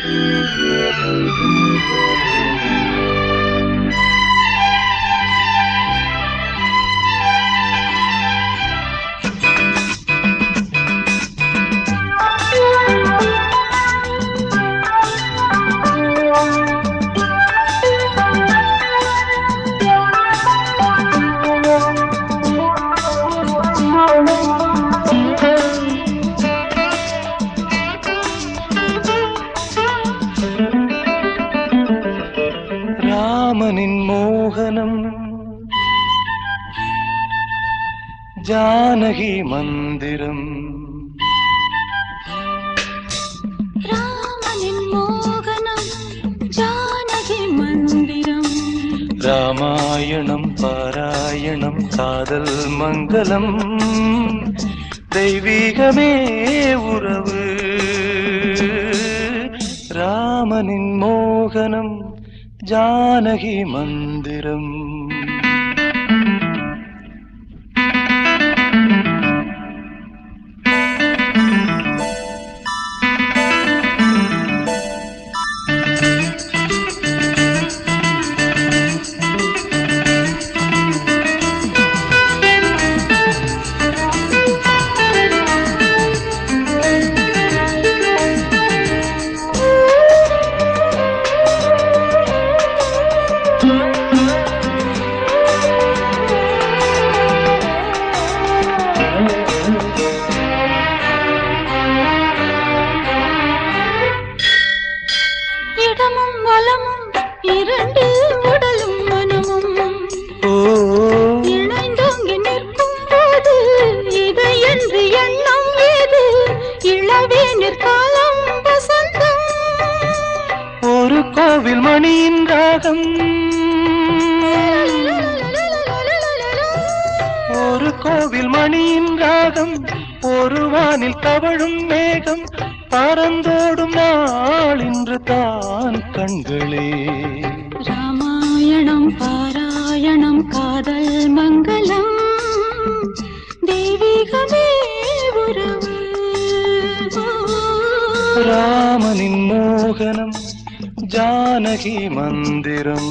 ராமனின் மோகனம் ஜானகி மந்திரம். ராமனின் மோகனம் ஜானகி மந்திரம். ராமாயணம் பாராயணம் காதல் மங்களம் தெய்வீகமே உறவு. ராமனின் மோகனம் ஜானகி மந்திரம். இடமும் வலமும் இரண்டு உடலும் மனமும் இணைந்தோங்கி நிற்கும் போது இதை என்று எண்ணம் ஏது? இளவே நிற்காலம் வசந்தம். ஒரு கோவில் மணியின் ராகம், ஒரு கோவில் மணியின் ராகம், ஒரு வானில் தவழும் மேகம், பறந்தோடும் நாள் இன்று தான் கண்களே. ராமாயணம் பாராயணம் காதல் மங்களம் தெய்வீகமே உறவு. ராமனின் மோகனம் ஜானகி மந்திரம்.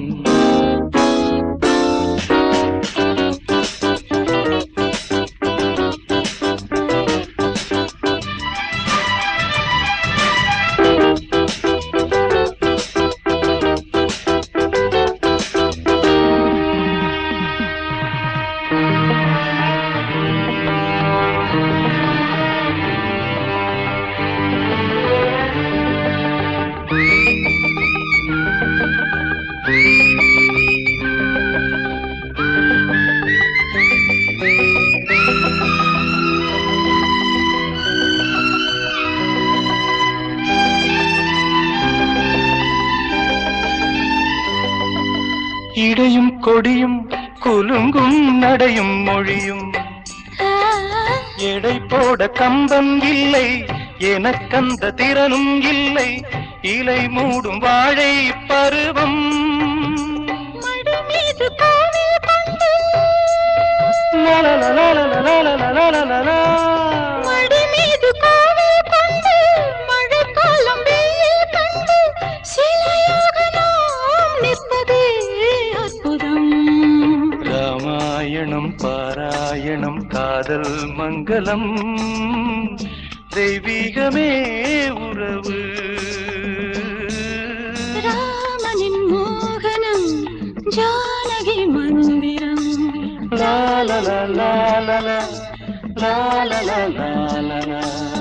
இடையும் கொடியும் குலுங்கும் நடையும் மொழியும் எடை போட கம்பம் இல்லை, எனக்கந்த திறனும் இல்லை. இலை மூடும் வாழை பருவம் ராமாயணம் பாராயணம் காதல் மங்களம் தெய்வீகமே உறவு. ராமனின் மோகனம் ஜானகி மந்திரம். லா லா லா லா லா லா லா லா லா லா.